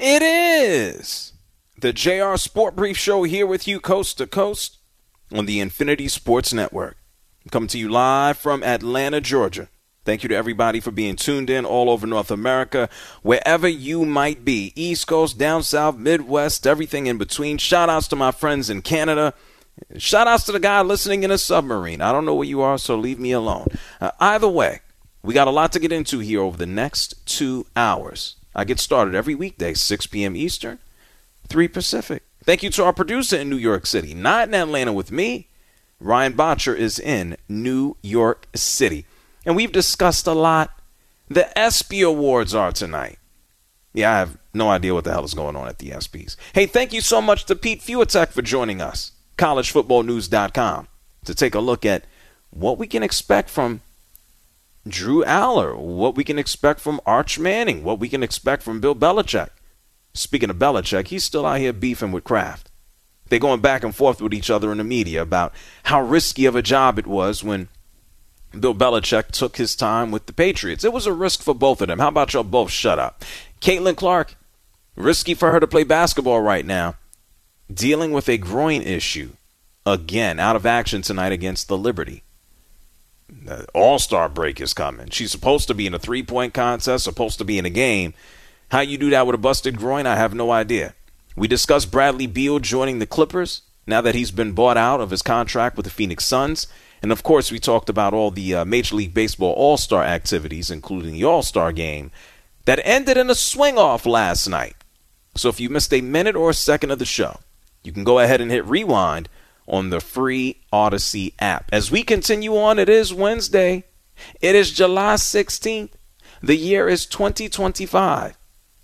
It is the JR Sport Brief Show here with you coast to coast on the Infinity Sports Network. I'm coming to you live from Atlanta, Georgia. Thank you to everybody for being tuned in all over North America, wherever you might be. East Coast, down south, Midwest, everything in between. Shout outs to my friends in Canada. Shout outs to the guy listening in a submarine. I don't know where you are, so leave me alone. Either way, we got a lot to get into here over the next 2 hours. I get started every weekday, 6 p.m. Eastern, 3 Pacific. Thank you to our producer in New York City, not in Atlanta with me. Ryan Botcher is in New York City. And we've discussed a lot. The ESPY Awards are tonight. Yeah, I have no idea what the hell is going on at the ESPYs. Hey, thank you so much to Pete Fiutak for joining us, collegefootballnews.com, to take a look at what we can expect from Drew Aller, what we can expect from Arch Manning, what we can expect from Bill Belichick. Speaking of Belichick, he's still out here beefing with Kraft. They're going back and forth with each other in the media about how risky of a job it was when Bill Belichick took his time with the Patriots. It was a risk for both of them. How about y'all both shut up? Caitlin Clark, risky for her to play basketball right now, dealing with a groin issue. Again, out of action tonight against the Liberty. The All-Star break is coming. She's supposed to be in a three-point contest, supposed to be in a game. How you do that with a busted groin, I have no idea. We discussed Bradley Beal joining the Clippers now that he's been bought out of his contract with the Phoenix Suns. And, of course, we talked about all the Major League Baseball All-Star activities, including the All-Star game, that ended in a swing-off last night. So if you missed a minute or a second of the show, you can go ahead and hit rewind on the free Odyssey app. As we continue on, it is Wednesday. It is July 16th. The year is 2025.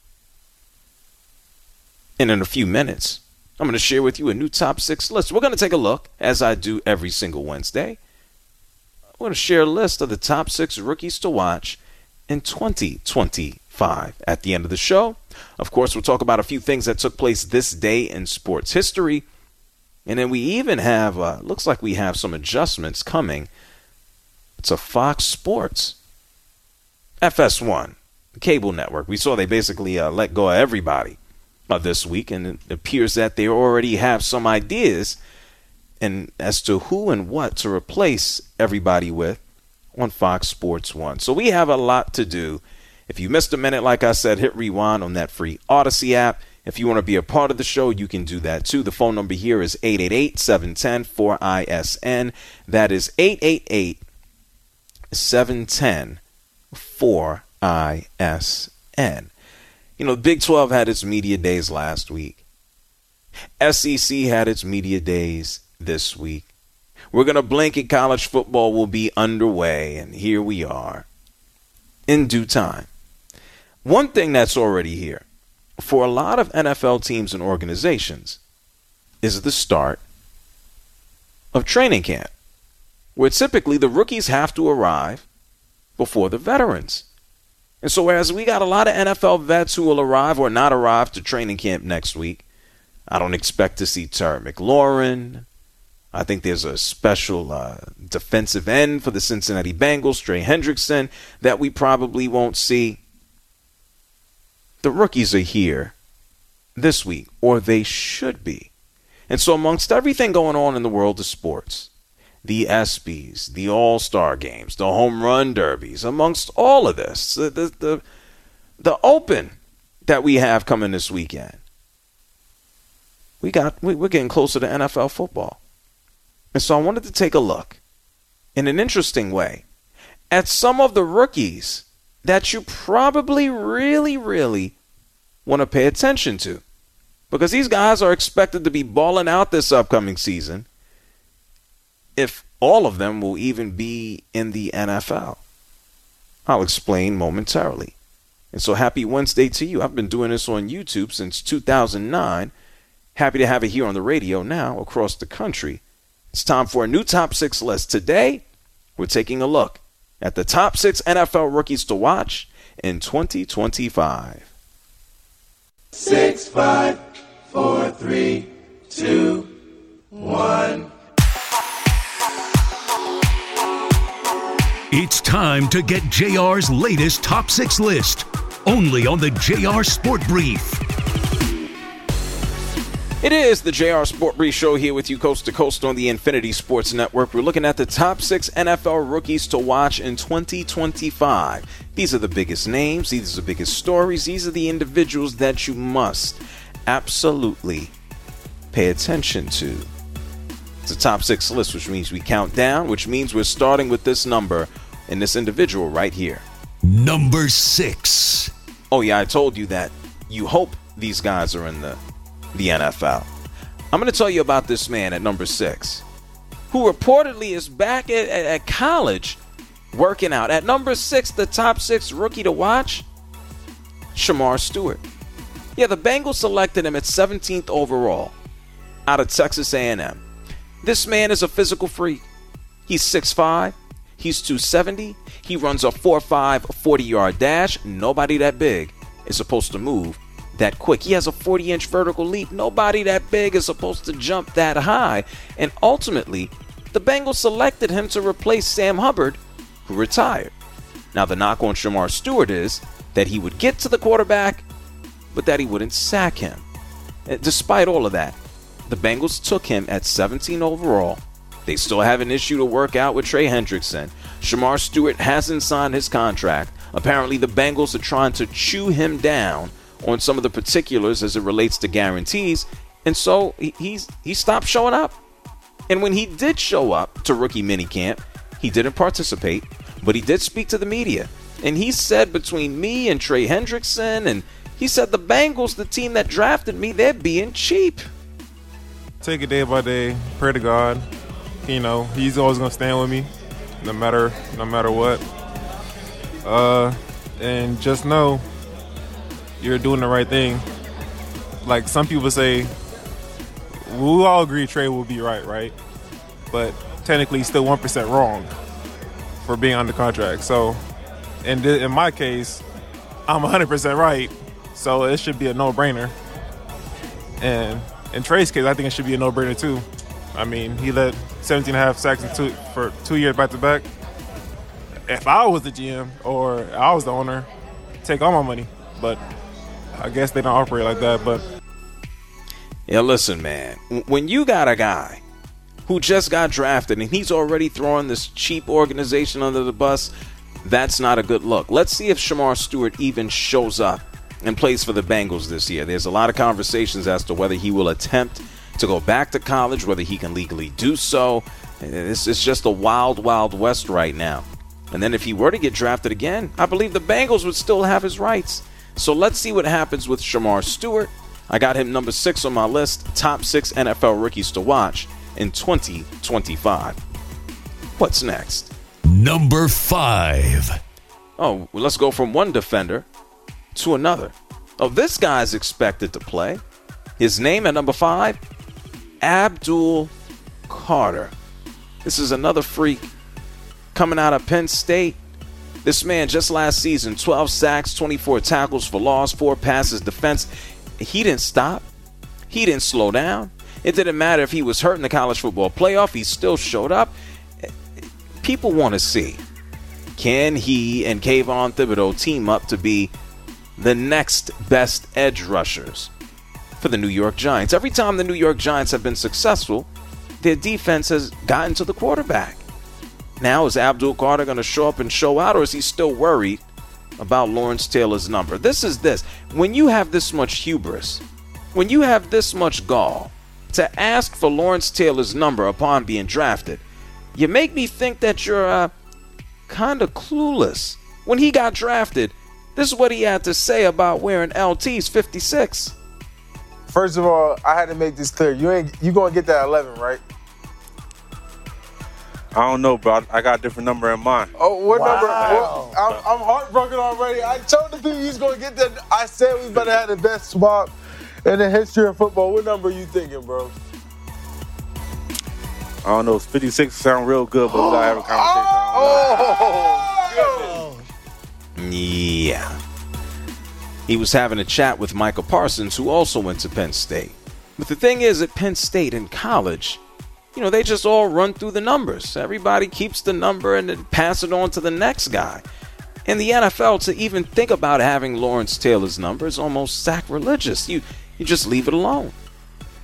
And in a few minutes, I'm going to share with you a new top 6 list. We're going to take a look, as I do every single Wednesday. I'm going to share a list of the top 6 rookies to watch in 2025. At the end of the show, of course, we'll talk about a few things that took place this day in sports history. And then we even have, looks like we have some adjustments coming to Fox Sports. FS1, the cable network. We saw they basically let go of everybody this week, and it appears that they already have some ideas and as to who and what to replace everybody with on Fox Sports 1. So we have a lot to do. If you missed a minute, like I said, hit rewind on that free Odyssey app. If you want to be a part of the show, you can do that too. The phone number here is 888-710-4ISN. That is 888-710-4ISN. You know, Big 12 had its media days last week. SEC had its media days this week. We're going to blink and college football will be underway, and here we are in due time. One thing that's already here for a lot of NFL teams and organizations is the start of training camp, where typically the rookies have to arrive before the veterans. And so whereas we got a lot of NFL vets who will arrive or not arrive to training camp next week, I don't expect to see Terry McLaurin. I think there's a special defensive end for the Cincinnati Bengals, Trey Hendrickson, that we probably won't see. The rookies are here this week, or they should be. And so amongst everything going on in the world of sports, the ESPYs, the All-Star games, the home run derbies, amongst all of this, the Open that we have coming this weekend, we're getting closer to NFL football. And so I wanted to take a look in an interesting way at some of the rookies that you probably really, really want to pay attention to. Because these guys are expected to be balling out this upcoming season, if all of them will even be in the NFL. I'll explain momentarily. And so happy Wednesday to you. I've been doing this on YouTube since 2009. Happy to have it here on the radio now across the country. It's time for a new top 6 list. Today, we're taking a look at the top 6 NFL rookies to watch in 2025. 6, 5, 4, 3, 2, 1. It's time to get JR's latest top 6 list, only on the JR Sport Brief. It is the JR Sport Brief Show here with you coast to coast on the Infinity Sports Network. We're looking at the top 6 NFL rookies to watch in 2025. These are the biggest names. These are the biggest stories. These are the individuals that you must absolutely pay attention to. It's a top 6 list, which means we count down, which means we're starting with this number and this individual right here. Number 6. Oh, yeah, I told you that. You hope these guys are in the NFL. I'm going to tell you about this man at number 6, who reportedly is back at college working out. At number 6, the top 6 rookie to watch, Shemar Stewart. Yeah, the Bengals selected him at 17th overall out of Texas A&M. This man is a physical freak. He's 6'5", he's 270, he runs a 4.5 40-yard dash. Nobody that big is supposed to move that quick. He has a 40-inch vertical leap. Nobody that big is supposed to jump that high. And ultimately, the Bengals selected him to replace Sam Hubbard, who retired. Now, the knock on Shemar Stewart is that he would get to the quarterback, but that he wouldn't sack him. Despite all of that, the Bengals took him at 17 overall. They still have an issue to work out with Trey Hendrickson. Shemar Stewart hasn't signed his contract. Apparently, the Bengals are trying to chew him down on some of the particulars as it relates to guarantees, and so he stopped showing up. And when he did show up to rookie minicamp, he didn't participate, but he did speak to the media. And he said, between me and Trey Hendrickson, and he said the Bengals, the team that drafted me, they're being cheap. Take it day by day, pray to God. You know, he's always gonna stand with me, no matter what. And just know you're doing the right thing. Like some people say, we all agree Trey will be right? But technically he's still 1% wrong for being under contract. So in my case, I'm 100% right. So it should be a no-brainer. And in Trey's case, I think it should be a no-brainer too. I mean, he led 17.5 sacks for 2 years back-to-back. If I was the GM or I was the owner, take all my money. But I guess they don't operate like that. But yeah, listen, man. When you got a guy who just got drafted and he's already throwing this cheap organization under the bus, that's not a good look. Let's see if Shemar Stewart even shows up and plays for the Bengals this year. There's a lot of conversations as to whether he will attempt to go back to college, whether he can legally do so. It's just a wild, wild west right now. And then if he were to get drafted again, I believe the Bengals would still have his rights. So let's see what happens with Shemar Stewart. I got him number 6 on my list, top 6 NFL rookies to watch in 2025. What's next? Number 5. Oh, well, let's go from one defender to another. Oh, this guy's expected to play. His name at number 5, Abdul Carter. This is another freak coming out of Penn State. This man just last season, 12 sacks, 24 tackles for loss, 4 passes defense. He didn't stop. He didn't slow down. It didn't matter if he was hurt in the college football playoff. He still showed up. People want to see, can he and Kayvon Thibodeau team up to be the next best edge rushers for the New York Giants? Every time the New York Giants have been successful, their defense has gotten to the quarterback. Now, is Abdul Carter going to show up and show out, or is he still worried about Lawrence Taylor's number? This is this. When you have this much hubris, when you have this much gall to ask for Lawrence Taylor's number upon being drafted, you make me think that you're kind of clueless. When he got drafted, this is what he had to say about wearing LT's 56. First of all, I had to make this clear. You gonna get that 11, right? I don't know, bro. I got a different number in mind. Oh, what number? Well, I'm heartbroken already. I told the people he's going to get that. I said we better have the best swap in the history of football. What number are you thinking, bro? I don't know. 56 sound real good, but we got to have a conversation. Yeah. He was having a chat with Michael Parsons, who also went to Penn State. But the thing is, at Penn State in college, you know, they just all run through the numbers. Everybody keeps the number and then pass it on to the next guy. In the NFL, to even think about having Lawrence Taylor's number is almost sacrilegious. You just leave it alone.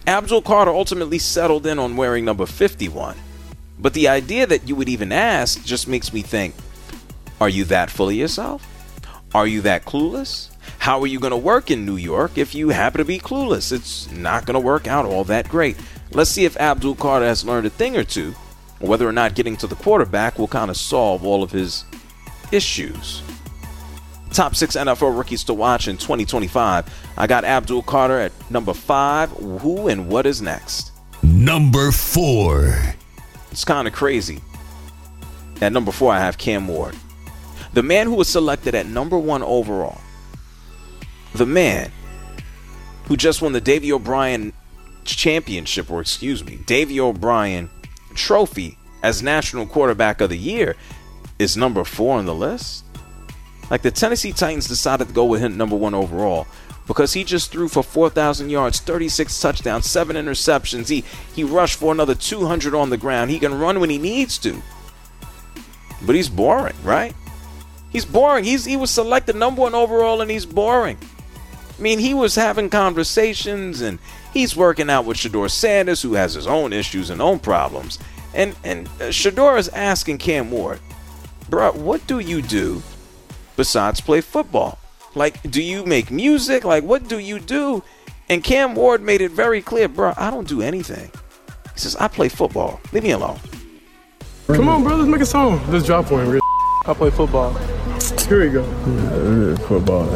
Abdul Carter ultimately settled in on wearing number 51. But the idea that you would even ask just makes me think, are you that full of yourself? Are you that clueless? How are you going to work in New York if you happen to be clueless? It's not going to work out all that great. Let's see if Abdul Carter has learned a thing or two, or whether or not getting to the quarterback will kind of solve all of his issues. Top 6 NFL rookies to watch in 2025. I got Abdul Carter at number 5. Who and what is next? Number 4. It's kind of crazy. At number 4, I have Cam Ward. The man who was selected at number 1 overall. The man who just won the Davey O'Brien championship, or Davey O'Brien trophy as National Quarterback of the Year, is number 4 on the list. Like, the Tennessee Titans decided to go with him number 1 overall because he just threw for 4,000 yards, 36 touchdowns, 7 interceptions. He rushed for another 200 on the ground. He can run when he needs to. But he's boring, right? He's boring. He was selected number 1 overall, and he's boring. I mean, he was having conversations, and he's working out with Shedeur Sanders, who has his own issues and own problems. And Shedeur is asking Cam Ward, bro, what do you do besides play football? Like, do you make music? Like, what do you do? And Cam Ward made it very clear, bro, I don't do anything. He says, I play football. Leave me alone. Come on, bro, let's make a song. Let's drop one. Real. I play football. Here we go. Football.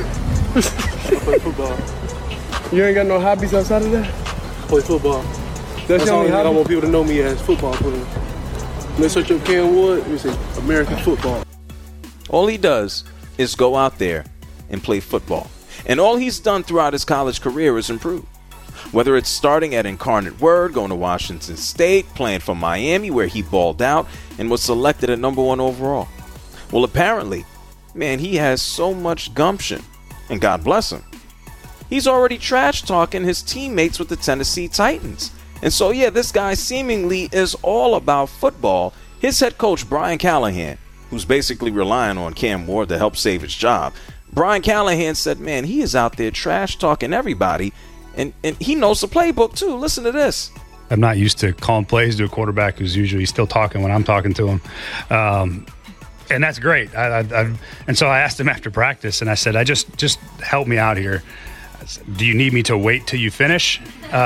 I play football. You ain't got no hobbies outside of that? I play football. That's the only hobby I want people to know me as, football player. When they search up Cam Ward, we say American football. All he does is go out there and play football. And all he's done throughout his college career is improve. Whether it's starting at Incarnate Word, going to Washington State, playing for Miami where he balled out and was selected at number 1 overall. Well, apparently, man, he has so much gumption, and God bless him. He's already trash talking his teammates with the Tennessee Titans. And so, yeah, this guy seemingly is all about football. His head coach, Brian Callahan, who's basically relying on Cam Ward to help save his job. Brian Callahan said, man, he is out there trash talking everybody, and he knows the playbook too. Listen to this. I'm not used to calling plays to a quarterback who's usually still talking when I'm talking to him. And that's great. And so I asked him after practice, and I said, just help me out here. I said, do you need me to wait till you finish?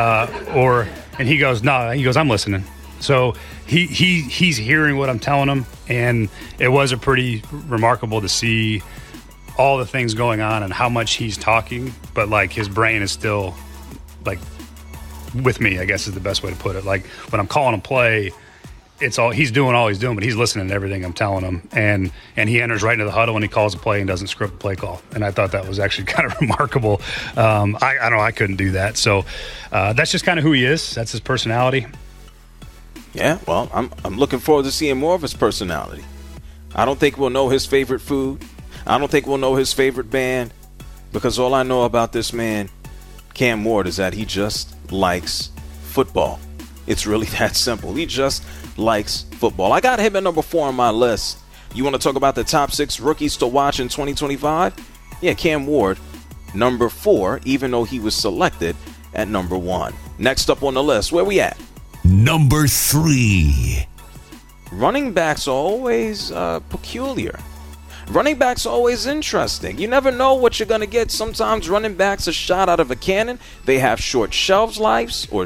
And he goes, no. He goes, I'm listening. So he's hearing what I'm telling him, and it was a pretty remarkable to see all the things going on and how much he's talking, but like his brain is still like with me, I guess is the best way to put it. Like when I'm calling him play, he's doing all he's doing, but he's listening to everything I'm telling him, and he enters right into the huddle and he calls a play and doesn't script the play call. And I thought that was actually kind of remarkable. I don't know, I couldn't do that. So that's just kind of who he is. That's his personality. Yeah, well, I'm looking forward to seeing more of his personality. I don't think we'll know his favorite food. I don't think we'll know his favorite band, because all I know about this man, Cam Ward, is that he just likes football. It's really that simple. He just likes football. I got him at number 4 on my list. You want to talk about the top 6 rookies to watch in 2025? Yeah, Cam Ward, number 4, even though he was selected at number 1. Next up on the list, where we at? Number 3. Running backs are always peculiar. Running backs are always interesting. You never know what you're going to get. Sometimes running backs are shot out of a cannon. They have short shelf lives. You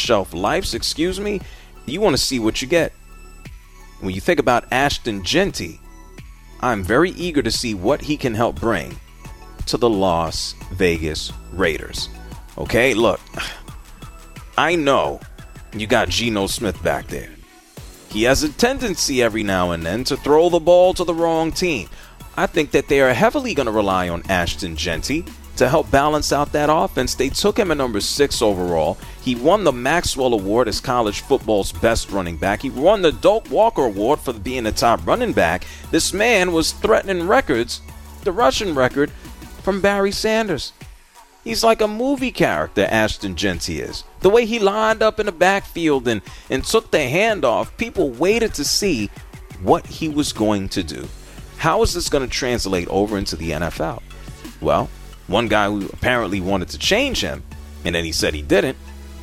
want to see what you get. When you think about Ashton Jeanty, I'm very eager to see what he can help bring to the Las Vegas Raiders. Okay, look, I know you got Geno Smith back there. He has a tendency every now and then to throw the ball to the wrong team. I think that they are heavily going to rely on Ashton Jeanty to help balance out that offense. They took him at number 6 overall. He won the Maxwell Award as college football's best running back. He won the Doak Walker Award for being the top running back. This man was threatening records, the rushing record, from Barry Sanders. He's like a movie character, Ashton Jeanty is. The way he lined up in the backfield and took the handoff, people waited to see what he was going to do. How is this going to translate over into the NFL? Well, one guy who apparently wanted to change him, and then he said he didn't,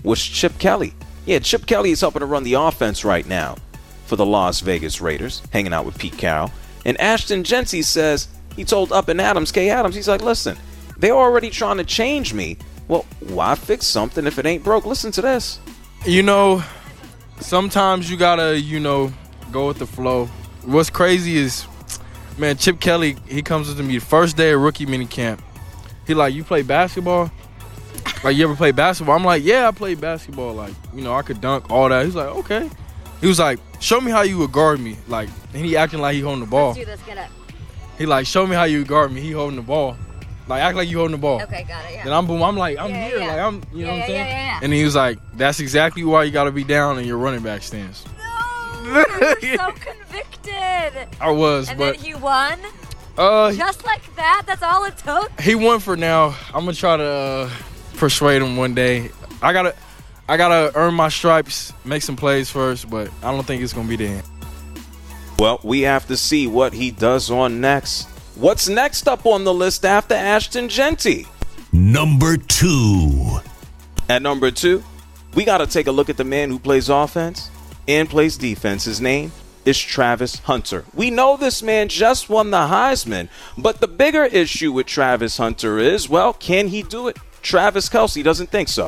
was Chip Kelly. Yeah, Chip Kelly is helping to run the offense right now for the Las Vegas Raiders, hanging out with Pete Carroll. And Ashton Genty says he told Up and Adams, Kay Adams, he's like, listen, they're already trying to change me. Well, why fix something if it ain't broke? Listen to this. You know, sometimes you gotta, go with the flow. What's crazy is, man, Chip Kelly, he comes up to me the first day of rookie minicamp. He like, you play basketball? Like, you ever play basketball? I'm like, yeah, I played basketball. Like, I could dunk, all that. He's like, okay. He was like, show me how you would guard me. Like, and he acting like he holding the ball. Let's do this, get up. He like, show me how you would guard me. He holding the ball. Like, act like you holding the ball. Okay, got it, yeah. Then I'm like, I'm here. Yeah. Like, I'm, you know what I'm saying? Yeah. And he was like, that's exactly why you got to be down in your running back stance. No, you're so convicted. I was, and but. then he won? Just like that? That's all it took? He won for now. I'm going to try to persuade him one day. I gotta earn my stripes, make some plays first, but I don't think it's going to be the end. Well, we have to see what he does on next. What's next up on the list after Ashton Genty? Number 2. At number 2, we got to take a look at the man who plays offense and plays defense. His name is Travis Hunter. We know this man just won the Heisman, but the bigger issue with Travis Hunter is, well, can he do it? Travis Kelce doesn't think so.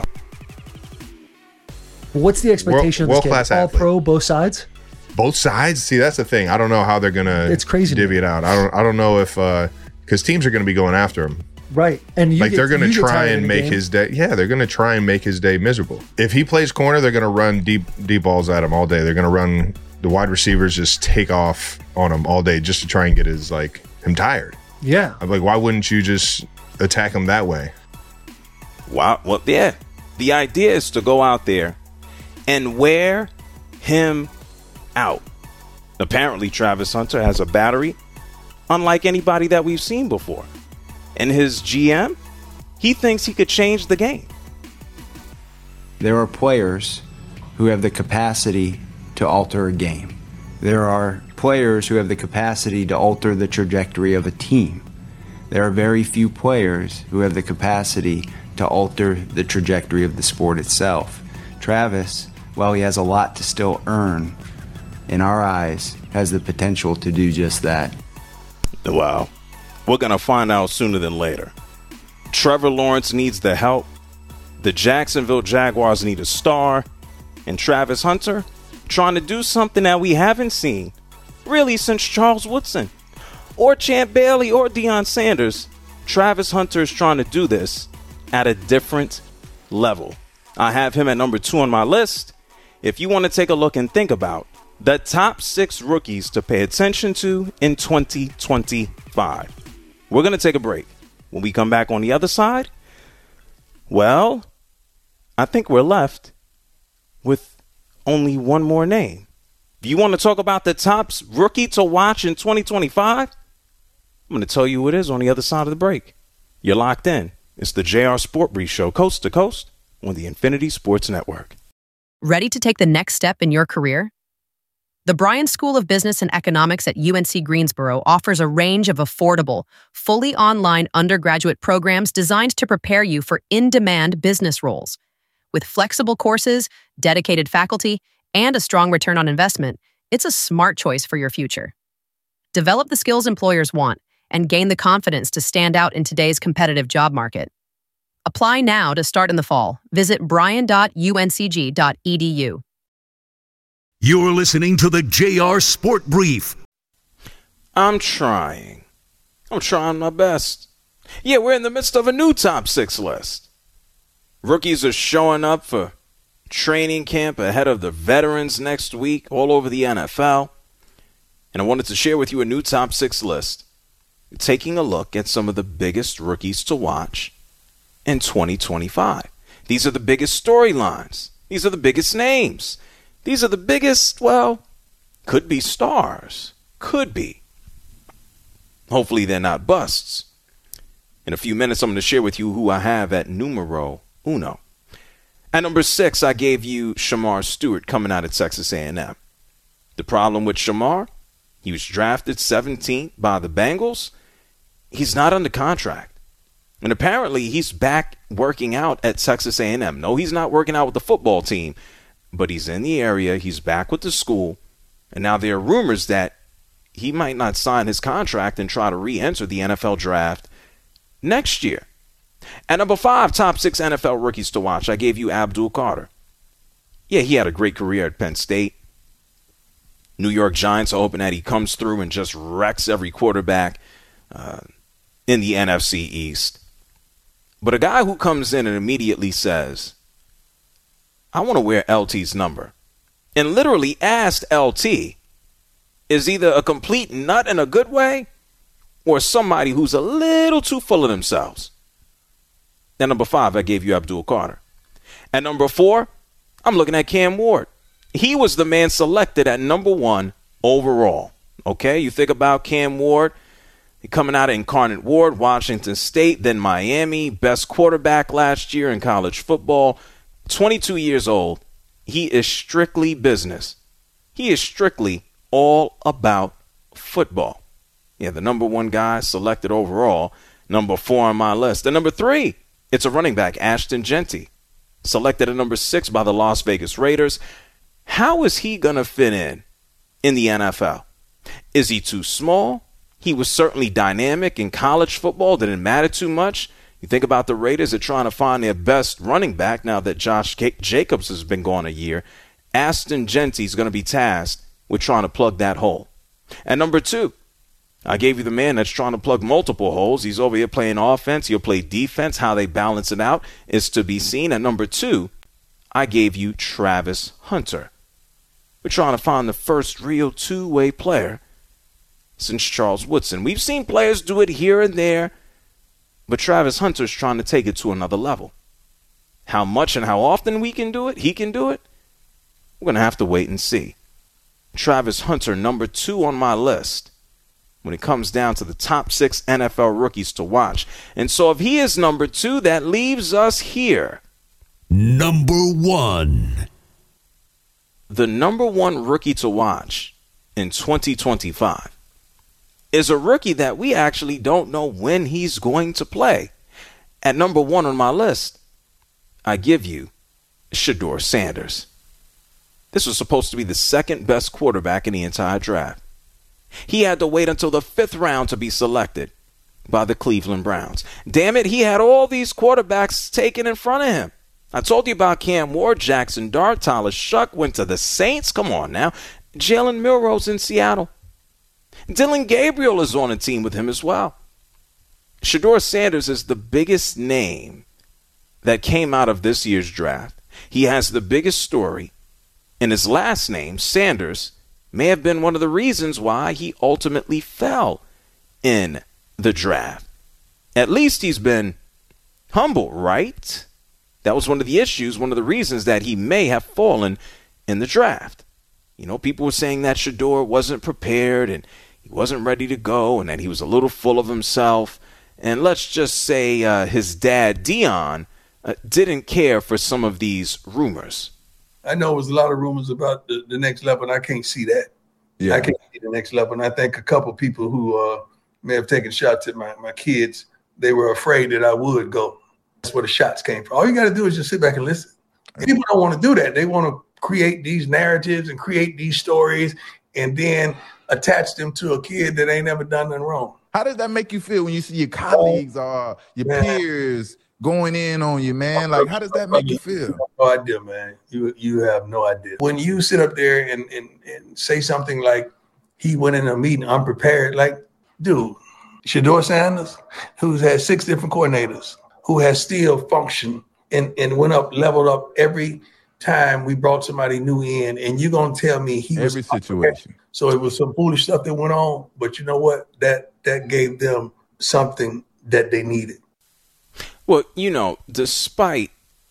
What's the expectation of this world-class kid? All athlete. pro, both sides? Both sides? See, that's the thing. I don't know how they're going to divvy it out. I don't know if because teams are going to be going after him. Right. And they're going to try and make his day. Yeah, they're going to try and make his day miserable. If he plays corner, they're going to run deep balls at him all day. They're going to run the wide receivers, just take off on him all day just to try and get him tired. Yeah. I'm like, why wouldn't you just attack him that way? Wow. Well, yeah. The idea is to go out there and wear him out. Apparently, Travis Hunter has a battery unlike anybody that we've seen before. And his GM, he thinks he could change the game. There are players who have the capacity to alter a game. There are players who have the capacity to alter the trajectory of a team. There are very few players who have the capacity to alter the trajectory of the sport itself. Travis, while he has a lot to still earn, in our eyes, has the potential to do just that. Wow. We're going to find out sooner than later. Trevor Lawrence needs the help. The Jacksonville Jaguars need a star. And Travis Hunter trying to do something that we haven't seen really since Charles Woodson or Champ Bailey or Deion Sanders. Travis Hunter is trying to do this at a different level. I have him at number 2 on my list. If you want to take a look and think about the top 6 rookies to pay attention to in 2025. We're going to take a break. When we come back on the other side, well, I think we're left with only one more name. If you want to talk about the top rookie to watch in 2025, I'm going to tell you who it is on the other side of the break. You're locked in. It's the JR Sport Brief Show, coast to coast on the Infinity Sports Network. Ready to take the next step in your career? The Bryan School of Business and Economics at UNC Greensboro offers a range of affordable, fully online undergraduate programs designed to prepare you for in-demand business roles. With flexible courses, dedicated faculty, and a strong return on investment, it's a smart choice for your future. Develop the skills employers want and gain the confidence to stand out in today's competitive job market. Apply now to start in the fall. Visit bryan.uncg.edu. You're listening to the JR Sport Brief. I'm trying my best. Yeah, we're in the midst of a new top 6 list. Rookies are showing up for training camp ahead of the veterans next week all over the NFL. And I wanted to share with you a new top 6 list, taking a look at some of the biggest rookies to watch in 2025. These are the biggest storylines. These are the biggest names. These are the biggest, well, could be stars. Could be. Hopefully they're not busts. In a few minutes, I'm going to share with you who I have at numero uno. At number 6, I gave you Shamar Stewart coming out of Texas A&M. The problem with Shamar, he was drafted 17th by the Bengals. He's not under contract. And apparently he's back working out at Texas A&M. No, he's not working out with the football team, but he's in the area. He's back with the school. And now there are rumors that he might not sign his contract and try to re-enter the NFL draft next year. At number 5, top 6 NFL rookies to watch, I gave you Abdul Carter. Yeah, he had a great career at Penn State. New York Giants are hoping that he comes through and just wrecks every quarterback in the NFC East. But a guy who comes in and immediately says, I want to wear LT's number, and literally asked LT, is either a complete nut in a good way or somebody who's a little too full of themselves. At number 5, I gave you Abdul Carter. At number 4, I'm looking at Cam Ward. He was the man selected at number 1 overall. Okay, you think about Cam Ward, coming out of Incarnate Ward, Washington State, then Miami, best quarterback last year in college football, 22 years old. He is strictly business. He is strictly all about football. Yeah, the number 1 guy selected overall, number 4 on my list. And number 3, it's a running back, Ashton Jeanty, selected at number 6 by the Las Vegas Raiders. How is he going to fit in the NFL? Is he too small? He was certainly dynamic in college football. Didn't matter too much. You think about the Raiders are trying to find their best running back now that Josh Jacobs has been gone a year. Ashton Jeanty is going to be tasked with trying to plug that hole. And number 2, I gave you the man that's trying to plug multiple holes. He's over here playing offense. He'll play defense. How they balance it out is to be seen. At number 2, I gave you Travis Hunter. We're trying to find the first real two-way player since Charles Woodson. We've seen players do it here and there, but Travis Hunter's trying to take it to another level. How much and how often he can do it, we're going to have to wait and see. Travis Hunter, number 2 on my list when it comes down to the top 6 NFL rookies to watch. And so if he is number 2, that leaves us here. Number 1. The number 1 rookie to watch in 2025 is a rookie that we actually don't know when he's going to play. At number 1 on my list, I give you Shedeur Sanders. This was supposed to be the second best quarterback in the entire draft. He had to wait until the 5th round to be selected by the Cleveland Browns. Damn it, he had all these quarterbacks taken in front of him. I told you about Cam Ward, Jackson Dart, Tyler Shuck went to the Saints. Come on now. Jalen Milroe's in Seattle. Dylan Gabriel is on a team with him as well. Shedeur Sanders is the biggest name that came out of this year's draft. He has the biggest story, and his last name, Sanders, may have been one of the reasons why he ultimately fell in the draft. At least he's been humble, right? That was one of the issues, one of the reasons that he may have fallen in the draft. You know, people were saying that Shedeur wasn't prepared and he wasn't ready to go and that he was a little full of himself. And let's just say his dad, Dion, didn't care for some of these rumors. I know it was a lot of rumors about the next level, and I can't see that. Yeah. I can't see the next level. And I think a couple of people who may have taken shots at my kids, they were afraid that I would go. That's where the shots came from. All you got to do is just sit back and listen. People don't want to do that. They want to create these narratives and create these stories and then attach them to a kid that ain't never done nothing wrong. How does that make you feel when you see your colleagues or your peers going in on you, man? Like, how does that make you feel? No idea, man. You have no idea. When you sit up there and say something like he went in a meeting unprepared, like, dude, Shedeur Sanders, who's had 6 different coordinators, who has still functioned and leveled up every time we brought somebody new in, and you're going to tell me he was every situation. So it was some foolish stuff that went on, but you know what? That gave them something that they needed. Well, you know, despite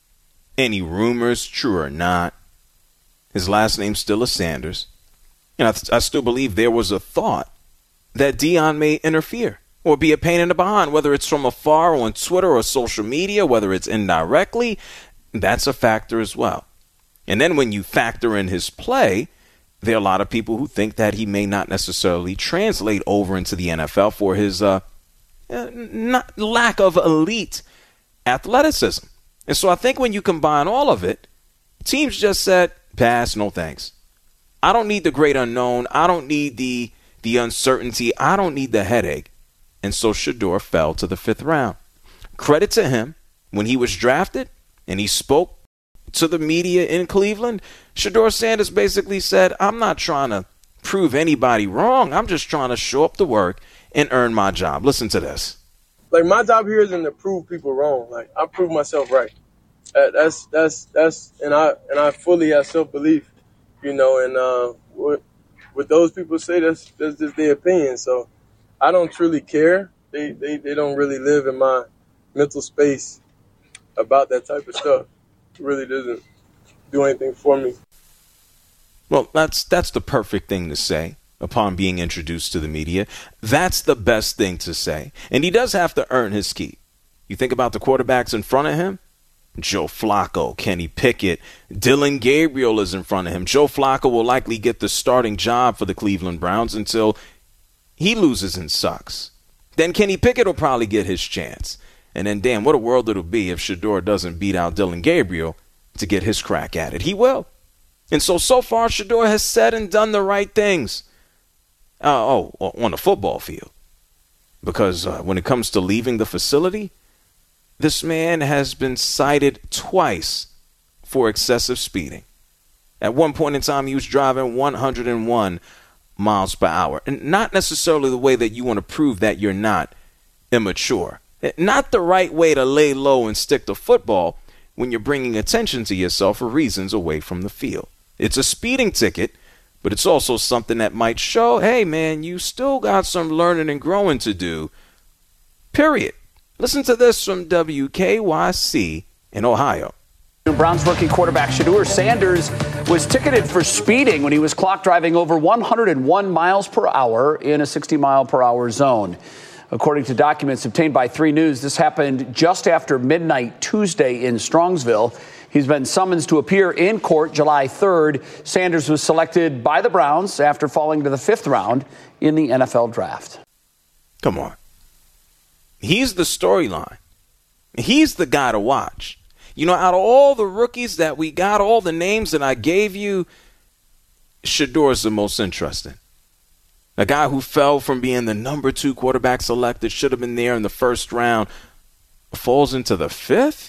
any rumors, true or not, his last name still is Sanders. You know, I still believe there was a thought that Dion may interfere or be a pain in the behind, whether it's from afar on Twitter or social media, whether it's indirectly, that's a factor as well. And then when you factor in his play, there are a lot of people who think that he may not necessarily translate over into the NFL for his not lack of elite athleticism. And so I think when you combine all of it, teams just said, pass, no thanks. I don't need the great unknown. I don't need the uncertainty. I don't need the headache. And so Shedeur fell to the 5th round. Credit to him, when he was drafted and he spoke to the media in Cleveland, Shedeur Sanders basically said, I'm not trying to prove anybody wrong. I'm just trying to show up to work and earn my job. Listen to this. Like, my job here isn't to prove people wrong. Like, I prove myself right. That's and I fully have self-belief, you know, and what those people say, that's just their opinion. So I don't truly care. They don't really live in my mental space about that type of stuff. It really doesn't do anything for me. Well, that's the perfect thing to say upon being introduced to the media. That's the best thing to say. And he does have to earn his keep. You think about the quarterbacks in front of him? Joe Flacco, Kenny Pickett, Dillon Gabriel is in front of him. Joe Flacco will likely get the starting job for the Cleveland Browns until he loses and sucks. Then Kenny Pickett will probably get his chance. And then, damn, what a world it'll be if Shedeur doesn't beat out Dillon Gabriel to get his crack at it. He will. And so far, Shedeur has said and done the right things. On the football field. Because when it comes to leaving the facility, this man has been cited twice for excessive speeding. At one point in time, he was driving 101 miles per hour. And not necessarily the way that you want to prove that you're not immature. Not the right way to lay low and stick to football when you're bringing attention to yourself for reasons away from the field. It's a speeding ticket, but it's also something that might show, hey, man, you still got some learning and growing to do, period. Listen to this from WKYC in Ohio. Browns rookie quarterback Shedeur Sanders was ticketed for speeding when he was clock driving over 101 miles per hour in a 60-mile-per-hour zone. According to documents obtained by 3 News, this happened just after midnight Tuesday in Strongsville. He's been summoned to appear in court July 3rd. Sanders was selected by the Browns after falling to the 5th round in the NFL draft. Come on. He's the storyline. He's the guy to watch. You know, out of all the rookies that we got, all the names that I gave you, Shedeur is the most interesting. A guy who fell from being the number 2 quarterback selected, should have been there in the 1st round, falls into the 5th?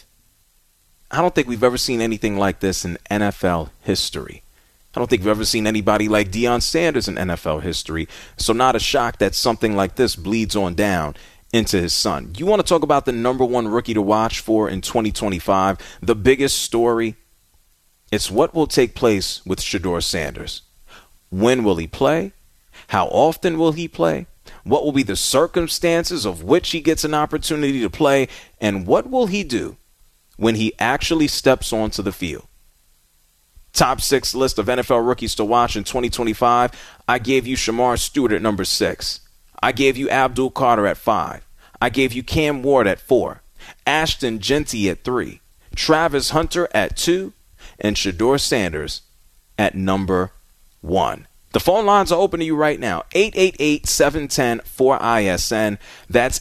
I don't think we've ever seen anything like this in NFL history. I don't think we've ever seen anybody like Deion Sanders in NFL history. So not a shock that something like this bleeds on down into his son. You want to talk about the number 1 rookie to watch for in 2025? The biggest story? It's what will take place with Shedeur Sanders. When will he play? How often will he play? What will be the circumstances of which he gets an opportunity to play? And what will he do when he actually steps onto the field? Top 6 list of NFL rookies to watch in 2025. I gave you Shamar Stewart at number 6. I gave you Abdul Carter at 5. I gave you Cam Ward at 4. Ashton Jeanty at 3. Travis Hunter at 2. And Shedeur Sanders at number 1. The phone lines are open to you right now. 888-710-4ISN. That's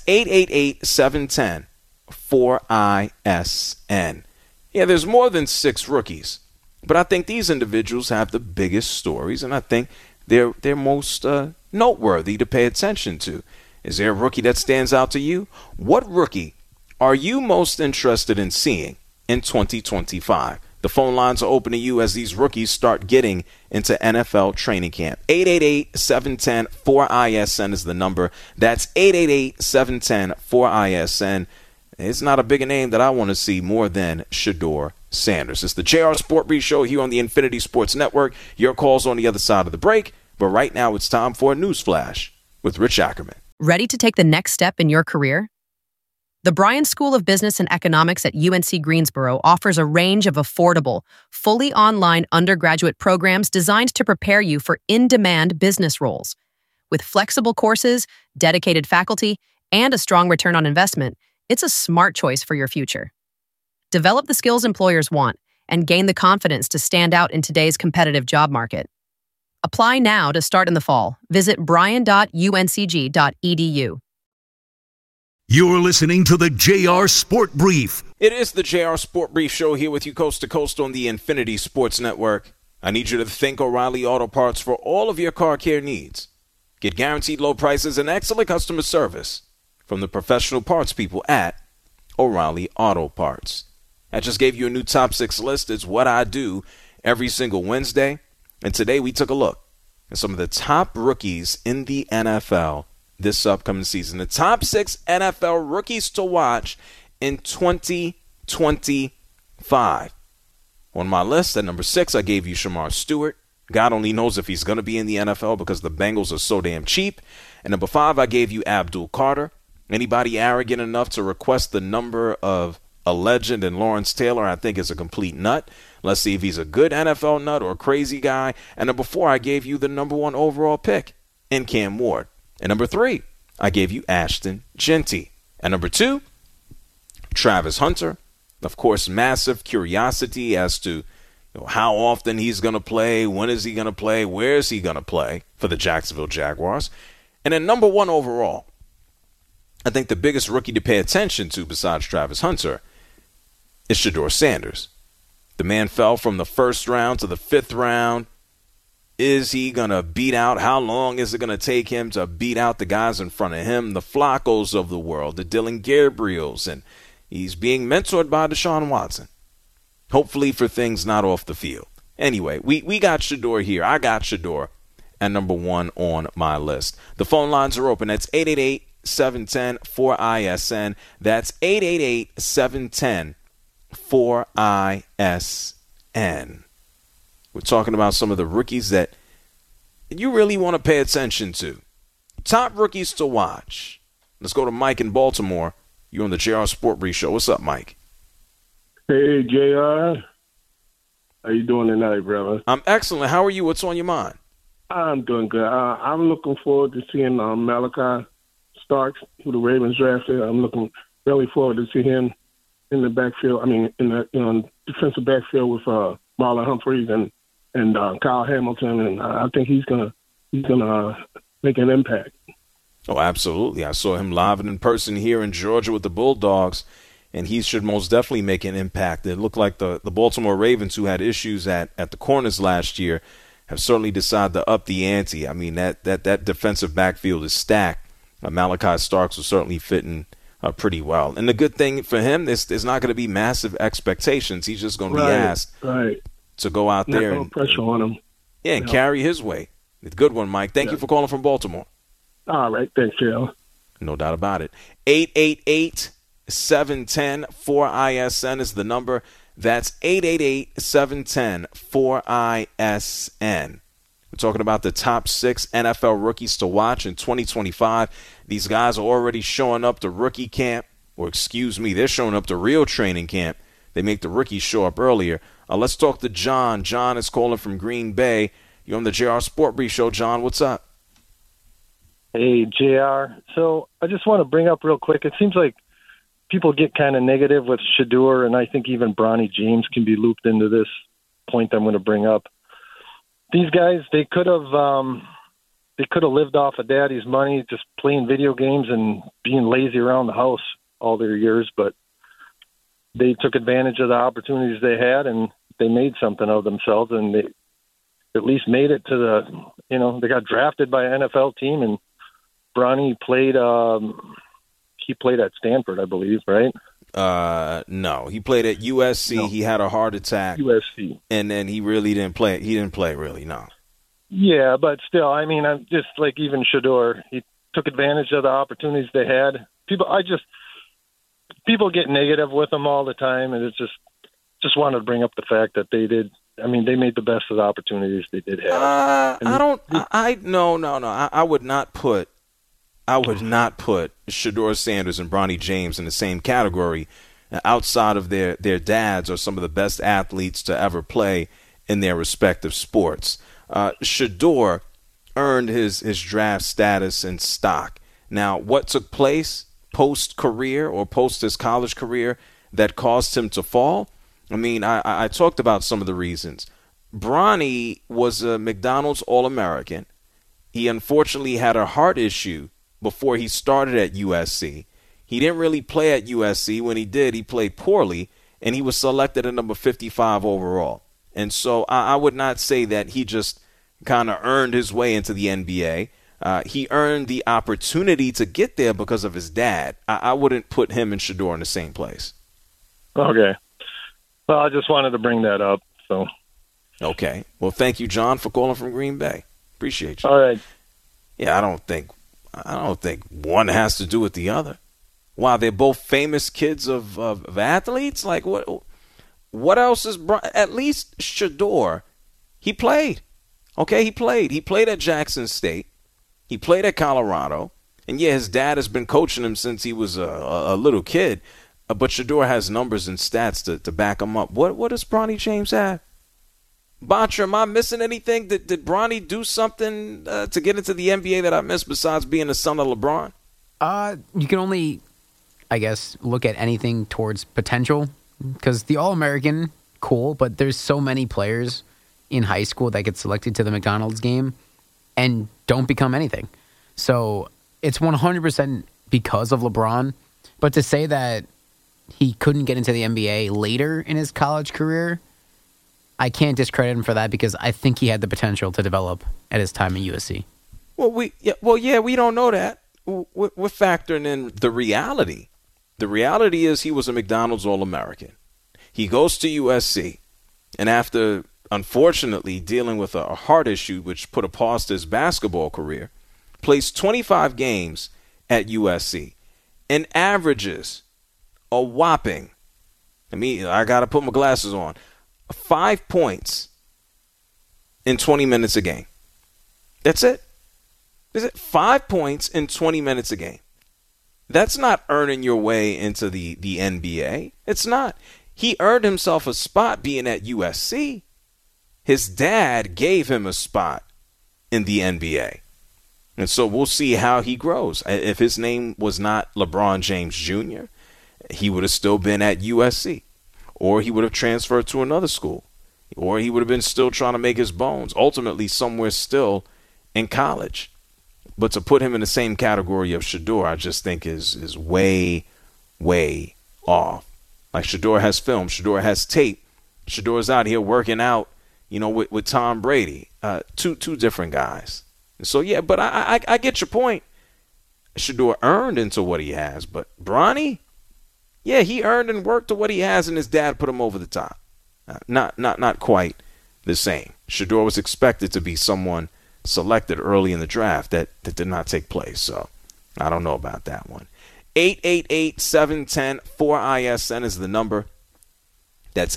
888-710-4ISN. Yeah, there's more than 6 rookies. But I think these individuals have the biggest stories, and I think they're most noteworthy to pay attention to. Is there a rookie that stands out to you? What rookie are you most interested in seeing in 2025? The phone lines are open to you as these rookies start getting into NFL training camp. 888-710-4ISN is the number. That's 888-710-4ISN. It's not a bigger name that I want to see more than Shedeur Sanders. It's the JR Sport Brief Show here on the Infinity Sports Network. Your call's on the other side of the break. But right now it's time for a news flash with Rich Ackerman. Ready to take the next step in your career? The Bryan School of Business and Economics at UNC Greensboro offers a range of affordable, fully online undergraduate programs designed to prepare you for in-demand business roles. With flexible courses, dedicated faculty, and a strong return on investment, it's a smart choice for your future. Develop the skills employers want and gain the confidence to stand out in today's competitive job market. Apply now to start in the fall. Visit bryan.uncg.edu. You're listening to the JR Sport Brief. It is the JR Sport Brief Show here with you coast to coast on the Infinity Sports Network. I need you to think O'Reilly Auto Parts for all of your car care needs. Get guaranteed low prices and excellent customer service from the professional parts people at O'Reilly Auto Parts. I just gave you a new top 6 list. It's what I do every single Wednesday. And today we took a look at some of the top rookies in the NFL this upcoming season. The top 6 NFL rookies to watch in 2025. On my list, at number 6, I gave you Shamar Stewart. God only knows if he's going to be in the NFL because the Bengals are so damn cheap. And number 5, I gave you Abdul Carter. Anybody arrogant enough to request the number of a legend in Lawrence Taylor, I think is a complete nut. Let's see if he's a good NFL nut or a crazy guy. And number 4, I gave you the number 1 overall pick in Cam Ward. And number 3, I gave you Ashton Genty. And number 2, Travis Hunter. Of course, massive curiosity as to how often he's going to play, when is he going to play, where is he going to play for the Jacksonville Jaguars. And then number 1 overall, I think the biggest rookie to pay attention to besides Travis Hunter is Shedeur Sanders. The man fell from the 1st round to the 5th round. Is he going to beat out? How long is it going to take him to beat out the guys in front of him, the Floccos of the world, the Dylan Gabriels, and he's being mentored by Deshaun Watson. Hopefully for things not off the field. Anyway, we got Shedeur here. I got Shedeur at number 1 on my list. The phone lines are open. That's 888-710-4ISN. That's 888-710-4ISN. We're talking about some of the rookies that you really want to pay attention to. Top rookies to watch. Let's go to Mike in Baltimore. You're on the JR Sport Brief Show. What's up, Mike? Hey, JR. How you doing tonight, brother? I'm excellent. How are you? What's on your mind? I'm doing good. I'm looking forward to seeing Malachi Starks, who the Ravens drafted. I'm looking really forward to see him in the backfield. I mean, in the defensive backfield with Marlon Humphreys and Kyle Hamilton, and I think he's gonna make an impact. Oh, absolutely. I saw him live and in person here in Georgia with the Bulldogs, and he should most definitely make an impact. It looked like the Baltimore Ravens, who had issues at the corners last year, have certainly decided to up the ante. I mean, that defensive backfield is stacked. Malachi Starks was certainly fitting pretty well. And the good thing for him is there's not going to be massive expectations. He's just going to be asked to go out there. No pressure on him. Yeah, and carry his weight. Good one, Mike. Thank you for calling from Baltimore. All right. Thanks, Phil. No doubt about it. 888-710-4ISN is the number. That's 888-710-4ISN. We're talking about the top 6 NFL rookies to watch in 2025. These guys are already showing up to rookie camp, or they're showing up to real training camp. They make the rookies show up earlier. Let's talk to John. John is calling from Green Bay. You're on the JR Sport Brief Show. John, what's up? Hey, JR. So I just want to bring up real quick, it seems like people get kind of negative with Shedeur, and I think even Bronny James can be looped into this point I'm going to bring up. These guys, they could have lived off of daddy's money, just playing video games and being lazy around the house all their years, but they took advantage of the opportunities they had, and they made something of themselves, and they at least made it to they got drafted by an NFL team, and Bronny played he played at Stanford, I believe, right? No, he played at USC. No. He had a heart attack. USC. And then he really didn't play. He didn't play really, no. Yeah, but still, I mean, I'm just like even Shedeur, he took advantage of the opportunities they had. People get negative with him all the time, and it's just wanted to bring up the fact that they did. I mean, they made the best of the opportunities they did have. No. I would not put Shedeur Sanders and Bronny James in the same category outside of their dads are some of the best athletes to ever play in their respective sports. Shedeur earned his draft status and stock. Now, what took place post-career or post his college career that caused him to fall? I mean, I talked about some of the reasons. Bronny was a McDonald's All-American. He unfortunately had a heart issue before he started at USC. He didn't really play at USC. When he did, he played poorly, and he was selected at number 55 overall. And so I would not say that he just kind of earned his way into the NBA. He earned the opportunity to get there because of his dad. I wouldn't put him and Shedeur in the same place. Okay. Well, I just wanted to bring that up. So. Okay. Well, thank you, John, for calling from Green Bay. Appreciate you. All right. Yeah, I don't think one has to do with the other. Wow, they're both famous kids of athletes. Like what else is at least Shedeur? He played. Okay, he played. He played at Jackson State. He played at Colorado. And yeah, his dad has been coaching him since he was a little kid. But Shedeur has numbers and stats to back him up. What does Bronny James have? Batra, am I missing anything? Did Bronny do something to get into the NBA that I missed besides being the son of LeBron? You can only, I guess, look at anything towards potential. Because the All-American, cool, but there's so many players in high school that get selected to the McDonald's game and don't become anything. So it's 100% because of LeBron. But to say that he couldn't get into the NBA later in his college career, I can't discredit him for that because I think he had the potential to develop at his time at USC. Well, we don't know that. We're factoring in the reality. The reality is he was a McDonald's All-American. He goes to USC, and after, unfortunately, dealing with a heart issue which put a pause to his basketball career, plays 25 games at USC and averages a whopping, I got to put my glasses on, 5 points in 20 minutes a game. That's it. Is it 5 points in 20 minutes a game? That's not earning your way into the NBA. It's not. He earned himself a spot being at USC. His dad gave him a spot in the NBA. And so we'll see how he grows. If his name was not LeBron James Jr., he would have still been at USC. Or he would have transferred to another school. Or he would have been still trying to make his bones, ultimately somewhere still in college. But to put him in the same category of Shedeur, I just think is way, way off. Like Shedeur has film, Shedeur has tape. Shedeur's out here working out, with Tom Brady. Two different guys. So yeah, but I get your point. Shedeur earned into what he has, but Bronny, yeah, he earned and worked to what he has, and his dad put him over the top. Not quite the same. Shedeur was expected to be someone selected early in the draft that did not take place. So I don't know about that one. 888-710-4ISN is the number. That's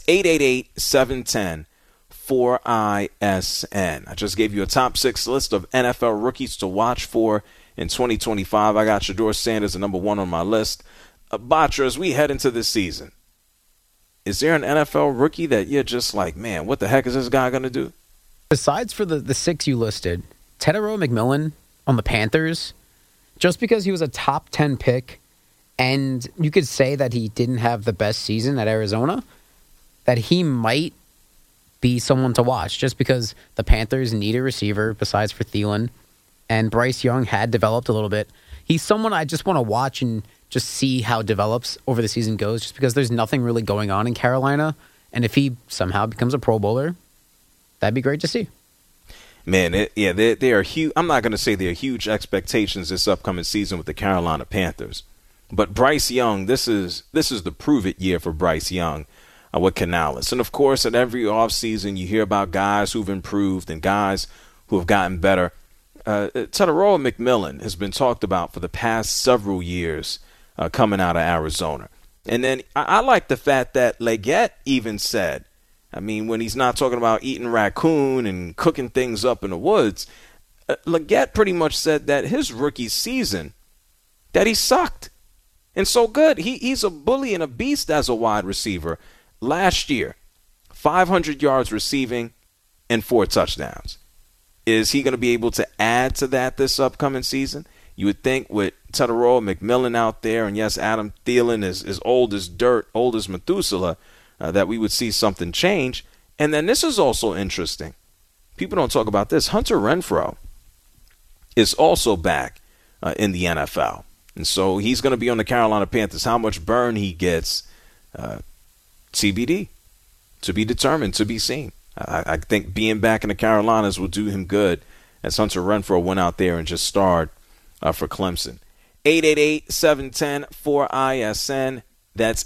888-710-4ISN. I just gave you a top 6 list of NFL rookies to watch for in 2025. I got Shedeur Sanders at number 1 on my list. Batra, as we head into this season, is there an NFL rookie that you're just like, man, what the heck is this guy going to do? Besides for the 6 you listed, Tetairoa McMillan on the Panthers, just because he was a top 10 pick, and you could say that he didn't have the best season at Arizona, that he might be someone to watch, just because the Panthers need a receiver besides for Thielen, and Bryce Young had developed a little bit. He's someone I just want to watch and just see how it develops over the season goes, just because there's nothing really going on in Carolina, and if he somehow becomes a Pro Bowler, that'd be great to see. Man, they are huge. I'm not going to say there are huge expectations this upcoming season with the Carolina Panthers, but Bryce Young, this is the prove it year for Bryce Young with Canales. And of course, at every offseason, you hear about guys who've improved and guys who have gotten better. Tetairoa McMillan has been talked about for the past several years coming out of Arizona. And then I like the fact that Leggett even said, when he's not talking about eating raccoon and cooking things up in the woods, Leggett pretty much said that his rookie season, that he sucked. And so good. He's a bully and a beast as a wide receiver. Last year, 500 yards receiving and 4 touchdowns. Is he going to be able to add to that this upcoming season? You would think with Tetairoa McMillan out there, and yes, Adam Thielen is old as dirt, old as Methuselah, that we would see something change. And then this is also interesting. People don't talk about this. Hunter Renfrow is also back in the NFL. And so he's going to be on the Carolina Panthers. How much burn he gets, TBD, to be determined, to be seen. I think being back in the Carolinas will do him good, as Hunter Renfrow went out there and just starred for Clemson. 888-710-4ISN. That's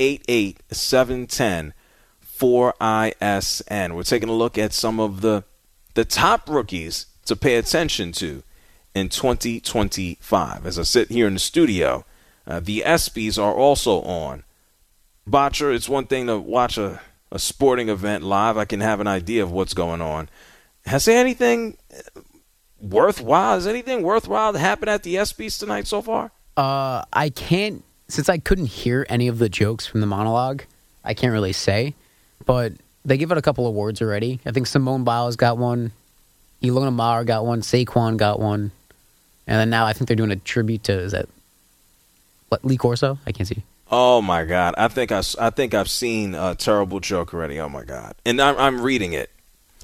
888-710-4ISN. We're taking a look at some of the top rookies to pay attention to in 2025. As I sit here in the studio, the ESPYs are also on. Botcher, it's one thing to watch a sporting event live. I can have an idea of what's going on. Has there anything worthwhile? Has anything worthwhile happened at the ESPYs tonight so far? I can't, since I couldn't hear any of the jokes from the monologue, I can't really say. But they give out a couple awards already. I think Simone Biles got one, Ilona Maher got one, Saquon got one, and then now I think they're doing a tribute to, is that Lee Corso? I can't see. Oh my God! I think I've seen a terrible joke already. Oh my God! And I'm reading it.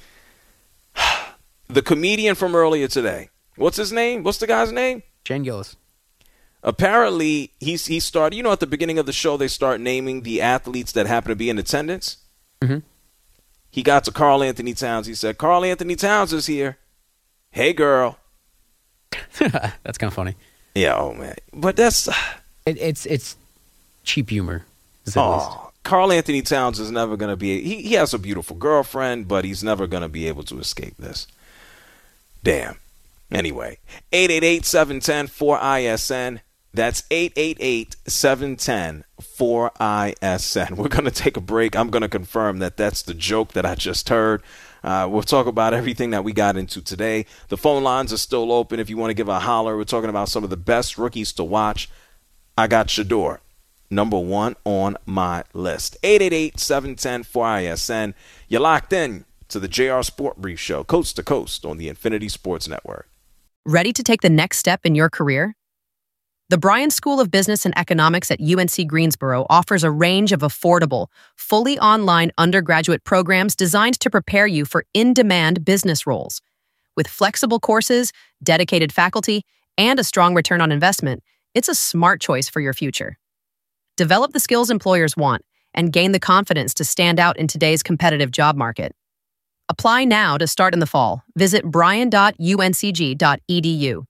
The comedian from earlier today. What's his name? What's the guy's name? Shane Gillis. Apparently, he started. You know, at the beginning of the show, they start naming the athletes that happen to be in attendance. Mm-hmm. He got to Karl Anthony Towns. He said, "Karl Anthony Towns is here. Hey, girl." That's kind of funny. Yeah. Oh man. But that's it's cheap humor. Karl Anthony Towns is never going to be. He has a beautiful girlfriend, but he's never going to be able to escape this. Damn. Anyway, 888-710-4ISN. That's 888-710-4ISN. We're going to take a break. I'm going to confirm that that's the joke that I just heard. We'll talk about everything that we got into today. The phone lines are still open if you want to give a holler. We're talking about some of the best rookies to watch. I got Shedeur, number one on my list. 888-710-4ISN. You're locked in to the JR Sport Brief Show, coast to coast on the Infinity Sports Network. Ready to take the next step in your career? The Bryan School of Business and Economics at UNC Greensboro offers a range of affordable, fully online undergraduate programs designed to prepare you for in-demand business roles. With flexible courses, dedicated faculty, and a strong return on investment, it's a smart choice for your future. Develop the skills employers want and gain the confidence to stand out in today's competitive job market. Apply now to start in the fall. Visit bryan.uncg.edu.